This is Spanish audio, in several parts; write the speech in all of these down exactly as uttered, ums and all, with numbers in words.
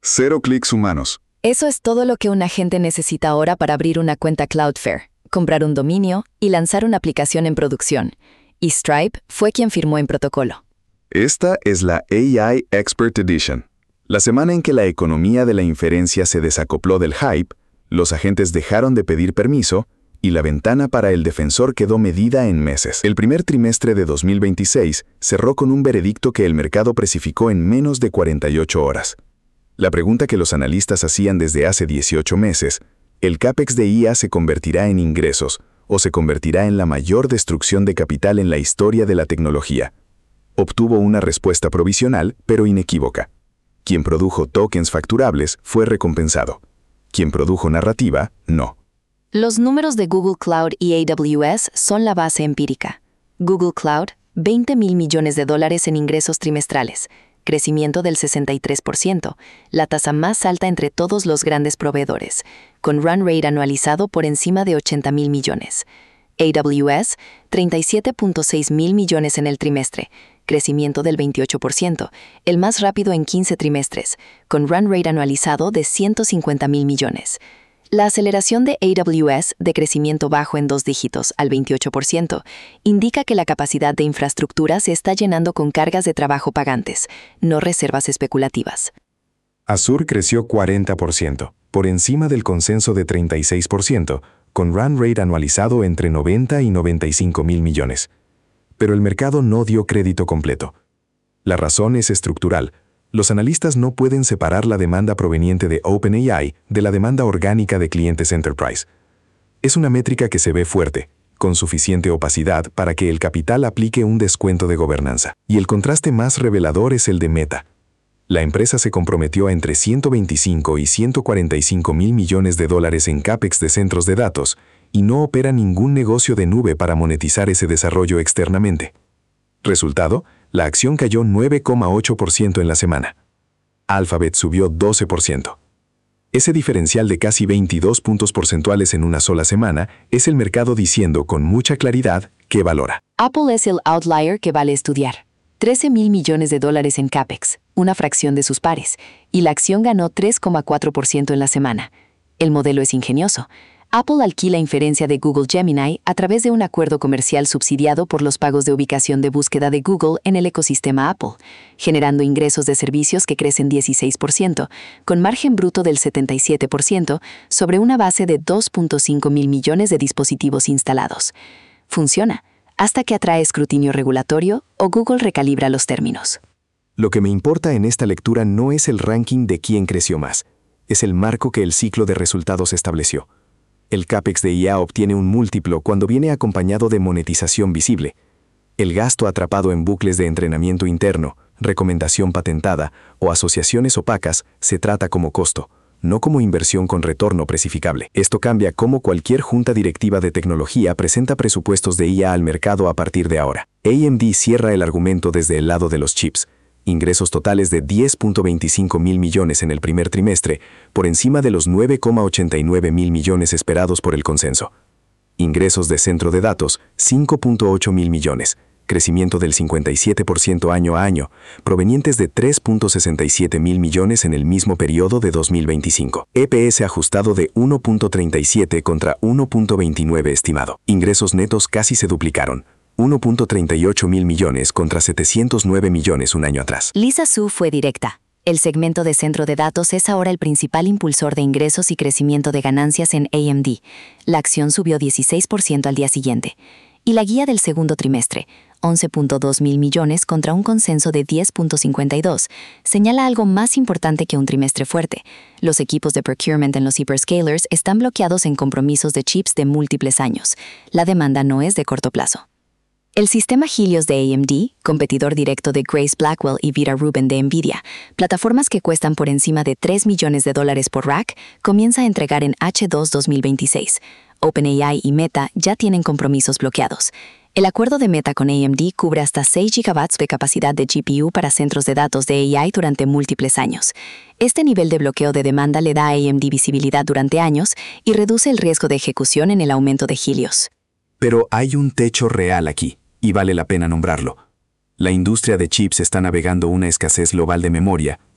Cero clics humanos. Eso es todo lo que un agente necesita ahora para abrir una cuenta Cloudflare, comprar un dominio y lanzar una aplicación en producción. Y Stripe fue quien firmó en protocolo. Esta es la A I Expert Edition. La semana en que la economía de la inferencia se desacopló del hype, los agentes dejaron de pedir permiso y la ventana para el defensor quedó medida en meses. El primer trimestre de dos mil veintiséis cerró con un veredicto que el mercado precificó en menos de cuarenta y ocho horas. La pregunta que los analistas hacían desde hace dieciocho meses, ¿el CAPEX de I A se convertirá en ingresos o se convertirá en la mayor destrucción de capital en la historia de la tecnología? Obtuvo una respuesta provisional, pero inequívoca. Quien produjo tokens facturables fue recompensado. Quien produjo narrativa, no. Los números de Google Cloud y A W S son la base empírica. Google Cloud, veinte mil millones de dólares en ingresos trimestrales, crecimiento del sesenta y tres por ciento, la tasa más alta entre todos los grandes proveedores, con run rate anualizado por encima de ochenta mil millones. A W S, treinta y siete punto seis mil millones en el trimestre, crecimiento del veintiocho por ciento, el más rápido en quince trimestres, con run rate anualizado de ciento cincuenta mil millones. La aceleración de A W S de crecimiento bajo en dos dígitos al veintiocho por ciento indica que la capacidad de infraestructura se está llenando con cargas de trabajo pagantes, no reservas especulativas. Azure creció cuarenta por ciento, por encima del consenso de treinta y seis por ciento, con run rate anualizado entre noventa y noventa y cinco mil millones. Pero el mercado no dio crédito completo. La razón es estructural. Los analistas no pueden separar la demanda proveniente de OpenAI de la demanda orgánica de clientes enterprise. Es una métrica que se ve fuerte, con suficiente opacidad para que el capital aplique un descuento de gobernanza. Y el contraste más revelador es el de Meta. La empresa se comprometió a entre ciento veinticinco y ciento cuarenta y cinco mil millones de dólares en CAPEX de centros de datos y no opera ningún negocio de nube para monetizar ese desarrollo externamente. Resultado, la acción cayó nueve coma ocho por ciento en la semana. Alphabet subió doce por ciento. Ese diferencial de casi veintidós puntos porcentuales en una sola semana es el mercado diciendo con mucha claridad que valora. Apple es el outlier que vale estudiar. trece mil millones de dólares en CAPEX, una fracción de sus pares, y la acción ganó tres coma cuatro por ciento en la semana. El modelo es ingenioso. Apple alquila inferencia de Google Gemini a través de un acuerdo comercial subsidiado por los pagos de ubicación de búsqueda de Google en el ecosistema Apple, generando ingresos de servicios que crecen dieciséis por ciento, con margen bruto del setenta y siete por ciento sobre una base de dos punto cinco mil millones de dispositivos instalados. Funciona, hasta que atrae escrutinio regulatorio o Google recalibra los términos. Lo que me importa en esta lectura no es el ranking de quién creció más, es el marco que el ciclo de resultados estableció. El CAPEX de I A obtiene un múltiplo cuando viene acompañado de monetización visible. El gasto atrapado en bucles de entrenamiento interno, recomendación patentada o asociaciones opacas se trata como costo, no como inversión con retorno precificable. Esto cambia cómo cualquier junta directiva de tecnología presenta presupuestos de I A al mercado a partir de ahora. A M D cierra el argumento desde el lado de los chips. Ingresos totales de diez punto veinticinco mil millones en el primer trimestre, por encima de los nueve coma ochenta y nueve mil millones esperados por el consenso. Ingresos de centro de datos, cinco punto ocho mil millones, crecimiento del cincuenta y siete por ciento año a año, provenientes de tres punto sesenta y siete mil millones en el mismo periodo de dos mil veinticinco. E P S ajustado de uno punto treinta y siete contra uno punto veintinueve estimado. Ingresos netos casi se duplicaron. uno punto treinta y ocho mil millones contra setecientos nueve millones un año atrás. Lisa Su fue directa. El segmento de centro de datos es ahora el principal impulsor de ingresos y crecimiento de ganancias en A M D. La acción subió dieciséis por ciento al día siguiente. Y la guía del segundo trimestre, once punto dos mil millones contra un consenso de diez punto cincuenta y dos, señala algo más importante que un trimestre fuerte. Los equipos de procurement en los hyperscalers están bloqueados en compromisos de chips de múltiples años. La demanda no es de corto plazo. El sistema Helios de A M D, competidor directo de Grace Blackwell y Vera Rubin de NVIDIA, plataformas que cuestan por encima de tres millones de dólares por rack, comienza a entregar en H dos dos mil veintiséis. OpenAI y Meta ya tienen compromisos bloqueados. El acuerdo de Meta con A M D cubre hasta seis gigabytes de capacidad de G P U para centros de datos de A I durante múltiples años. Este nivel de bloqueo de demanda le da a A M D visibilidad durante años y reduce el riesgo de ejecución en el aumento de Helios. Pero hay un techo real aquí, y vale la pena nombrarlo. La industria de chips está navegando una escasez global de memoria,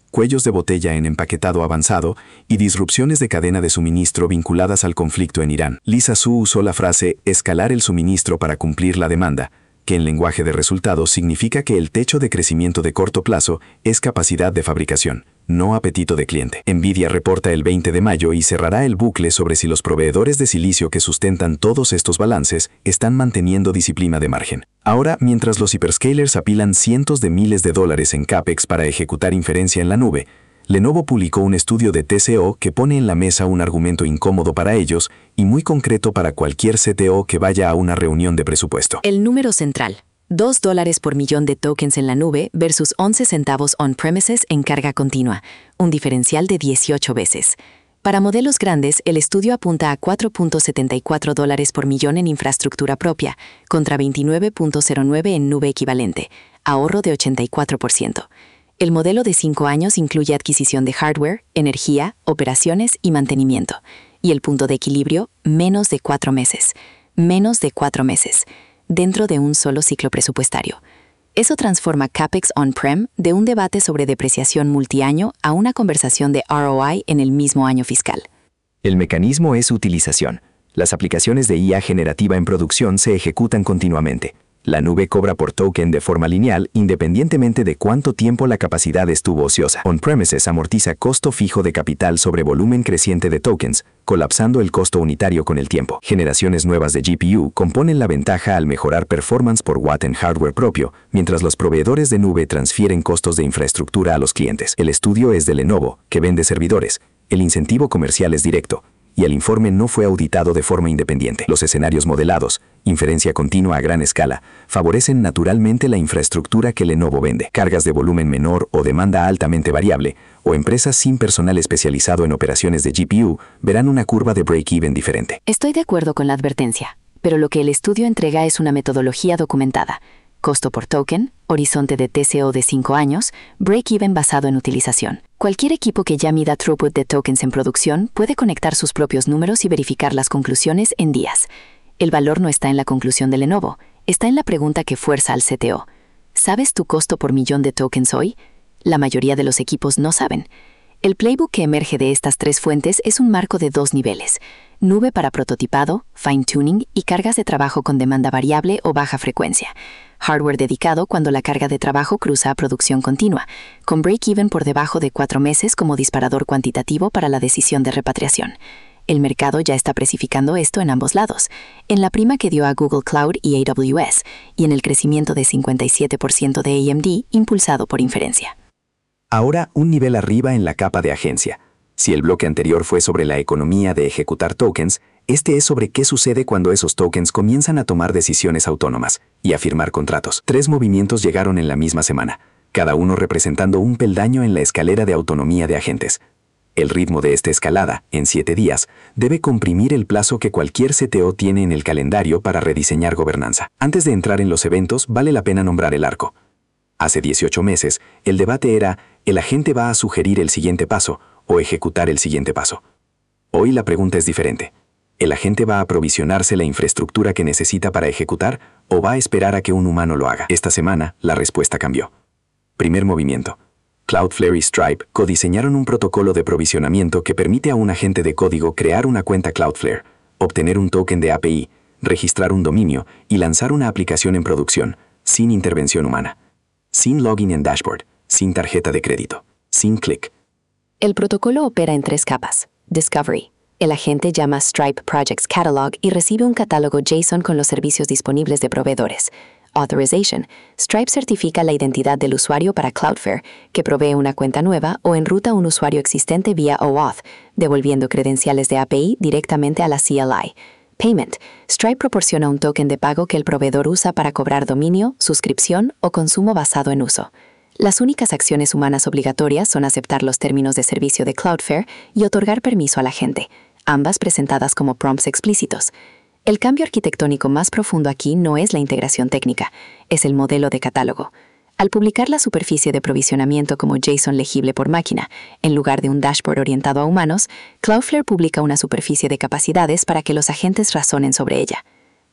cuellos de botella en empaquetado avanzado y disrupciones de cadena de suministro vinculadas al conflicto en Irán. Lisa Su usó la frase escalar el suministro para cumplir la demanda, que en lenguaje de resultados significa que el techo de crecimiento de corto plazo es capacidad de fabricación, no apetito de cliente. Nvidia reporta el veinte de mayo y cerrará el bucle sobre si los proveedores de silicio que sustentan todos estos balances están manteniendo disciplina de margen. Ahora, mientras los hyperscalers apilan cientos de miles de dólares en CAPEX para ejecutar inferencia en la nube, Lenovo publicó un estudio de T C O que pone en la mesa un argumento incómodo para ellos y muy concreto para cualquier C T O que vaya a una reunión de presupuesto. El número central: dos dólares por millón de tokens en la nube versus once centavos on-premises en carga continua, un diferencial de dieciocho veces. Para modelos grandes, el estudio apunta a cuatro punto setenta y cuatro dólares por millón en infraestructura propia, contra veintinueve punto cero nueve en nube equivalente, ahorro de ochenta y cuatro por ciento. El modelo de cinco años incluye adquisición de hardware, energía, operaciones y mantenimiento. Y el punto de equilibrio, menos de cuatro meses. Menos de cuatro meses. Dentro de un solo ciclo presupuestario. Eso transforma CAPEX on-prem de un debate sobre depreciación multiaño a una conversación de R O I en el mismo año fiscal. El mecanismo es utilización. Las aplicaciones de I A generativa en producción se ejecutan continuamente. La nube cobra por token de forma lineal independientemente de cuánto tiempo la capacidad estuvo ociosa. On-premises amortiza costo fijo de capital sobre volumen creciente de tokens, colapsando el costo unitario con el tiempo. Generaciones nuevas de G P U componen la ventaja al mejorar performance por watt en hardware propio, mientras los proveedores de nube transfieren costos de infraestructura a los clientes. El estudio es de Lenovo, que vende servidores. El incentivo comercial es directo, y el informe no fue auditado de forma independiente. Los escenarios modelados, inferencia continua a gran escala, favorecen naturalmente la infraestructura que Lenovo vende. Cargas de volumen menor o demanda altamente variable, o empresas sin personal especializado en operaciones de G P U, verán una curva de break-even diferente. Estoy de acuerdo con la advertencia, pero lo que el estudio entrega es una metodología documentada. Costo por token, horizonte de T C O de cinco años, break-even basado en utilización. Cualquier equipo que ya mida throughput de tokens en producción puede conectar sus propios números y verificar las conclusiones en días. El valor no está en la conclusión de Lenovo, está en la pregunta que fuerza al C T O. ¿Sabes tu costo por millón de tokens hoy? La mayoría de los equipos no saben. El playbook que emerge de estas tres fuentes es un marco de dos niveles: nube para prototipado, fine-tuning y cargas de trabajo con demanda variable o baja frecuencia. Hardware dedicado cuando la carga de trabajo cruza a producción continua, con break-even por debajo de cuatro meses como disparador cuantitativo para la decisión de repatriación. El mercado ya está precificando esto en ambos lados, en la prima que dio a Google Cloud y A W S, y en el crecimiento de cincuenta y siete por ciento de A M D impulsado por inferencia. Ahora, un nivel arriba en la capa de agencia. Si el bloque anterior fue sobre la economía de ejecutar tokens, este es sobre qué sucede cuando esos tokens comienzan a tomar decisiones autónomas y a firmar contratos. Tres movimientos llegaron en la misma semana, cada uno representando un peldaño en la escalera de autonomía de agentes. El ritmo de esta escalada, en siete días, debe comprimir el plazo que cualquier C T O tiene en el calendario para rediseñar gobernanza. Antes de entrar en los eventos, vale la pena nombrar el arco. Hace dieciocho meses, el debate era, ¿el agente va a sugerir el siguiente paso o ejecutar el siguiente paso? Hoy la pregunta es diferente. ¿El agente va a aprovisionarse la infraestructura que necesita para ejecutar o va a esperar a que un humano lo haga? Esta semana, la respuesta cambió. Primer movimiento. Cloudflare y Stripe codiseñaron un protocolo de provisionamiento que permite a un agente de código crear una cuenta Cloudflare, obtener un token de A P I, registrar un dominio y lanzar una aplicación en producción, sin intervención humana. Sin login en dashboard, sin tarjeta de crédito, sin clic. El protocolo opera en tres capas. Discovery. El agente llama Stripe Projects Catalog y recibe un catálogo JSON con los servicios disponibles de proveedores. Authorization. Stripe certifica la identidad del usuario para Cloudflare, que provee una cuenta nueva o enruta un usuario existente vía OAuth, devolviendo credenciales de A P I directamente a la C L I. Payment. Stripe proporciona un token de pago que el proveedor usa para cobrar dominio, suscripción o consumo basado en uso. Las únicas acciones humanas obligatorias son aceptar los términos de servicio de Cloudflare y otorgar permiso al agente, ambas presentadas como prompts explícitos. El cambio arquitectónico más profundo aquí no es la integración técnica, es el modelo de catálogo. Al publicar la superficie de provisionamiento como JSON legible por máquina, en lugar de un dashboard orientado a humanos, Cloudflare publica una superficie de capacidades para que los agentes razonen sobre ella.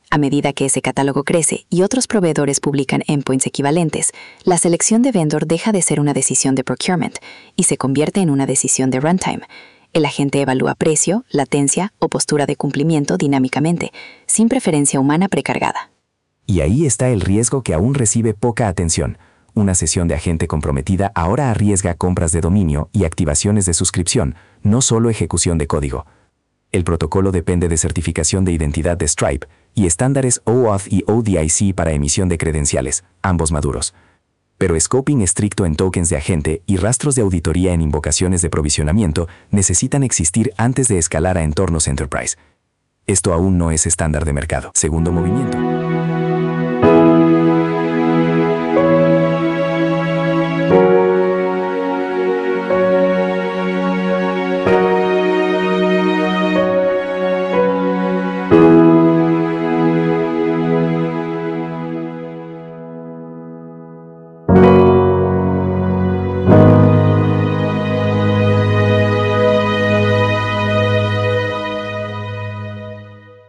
A medida que ese catálogo crece y otros proveedores publican endpoints equivalentes, la selección de vendor deja de ser una decisión de procurement y se convierte en una decisión de runtime. El agente evalúa precio, latencia o postura de cumplimiento dinámicamente, sin preferencia humana precargada. Y ahí está el riesgo que aún recibe poca atención. Una sesión de agente comprometida ahora arriesga compras de dominio y activaciones de suscripción, no solo ejecución de código. El protocolo depende de certificación de identidad de Stripe y estándares O auth y O D I C para emisión de credenciales, ambos maduros. Pero scoping estricto en tokens de agente y rastros de auditoría en invocaciones de provisionamiento necesitan existir antes de escalar a entornos enterprise. Esto aún no es estándar de mercado. Segundo movimiento.